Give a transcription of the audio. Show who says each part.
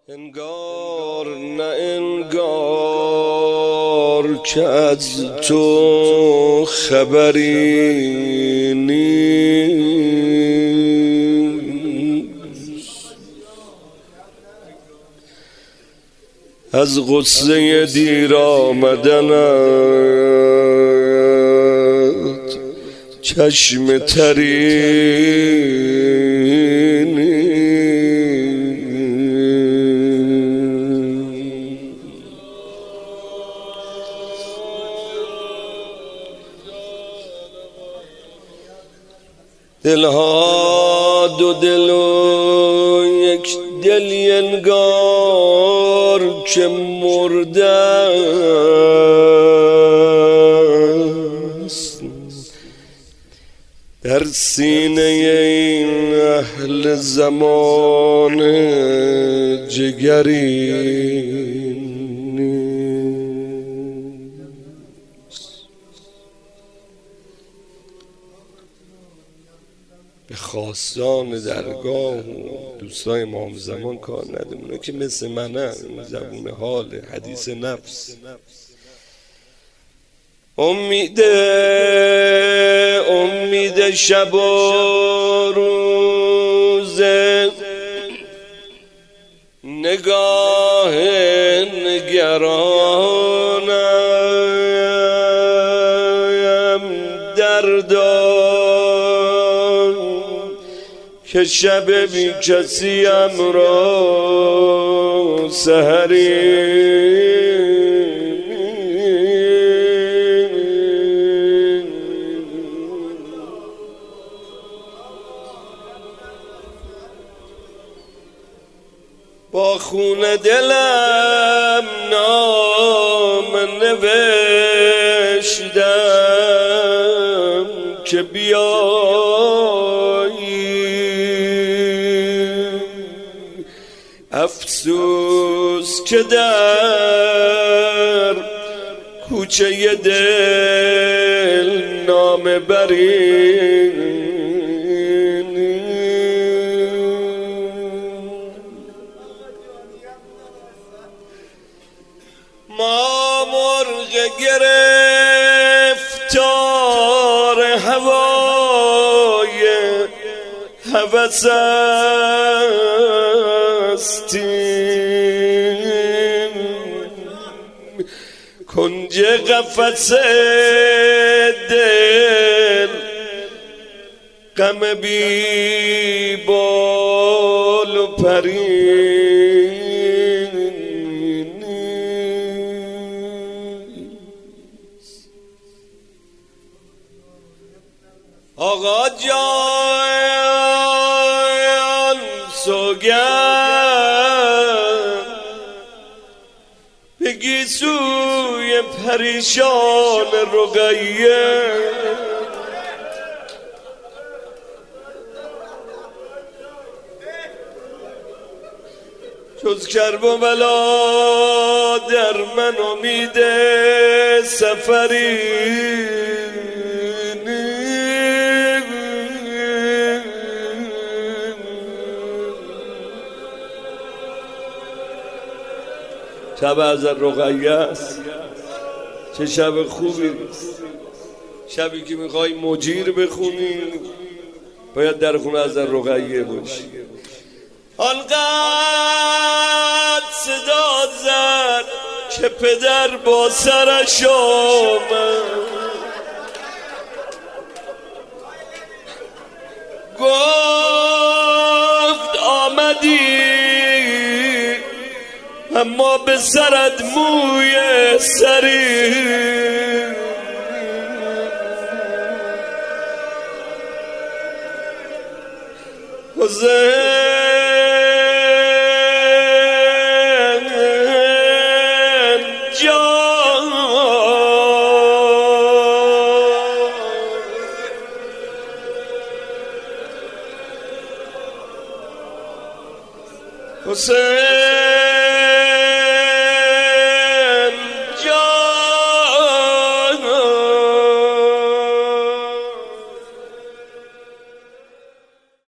Speaker 1: انگار نه انگار که از تو خبری نیست، از غصه دیر آمدنت چشم تری دلها دو دل و یک دلی انگار که مرده است در سینه این اهل زمان جگری به خواستان درگاه و دوستای امام زمان کار ندارم. اونا که مثل منه زبون حال حدیث نفس. امید شب و روز نگاه نگرانم دردان که شب بی کسیم را سحری با خون دلم نام نوشتم که بیایی، افسوس که در کوچه دل نام بری ما مرغ گرفتار هوای هوس هستیم، کنج قفس دل غم بی بال و پری. آقا جان سوگند بگی سوی پریشان رقیه، جز کرب و بلا در من امید سفری شب از رقیه است. چه شب خوبی است، شبی که میخوای مجیر بخونی باید در خونه از رقیه باشی. آنقدر صدا زد که پدر با سرش آمد، گفت آمدی اما به سرت موی سری، حسین جان حسین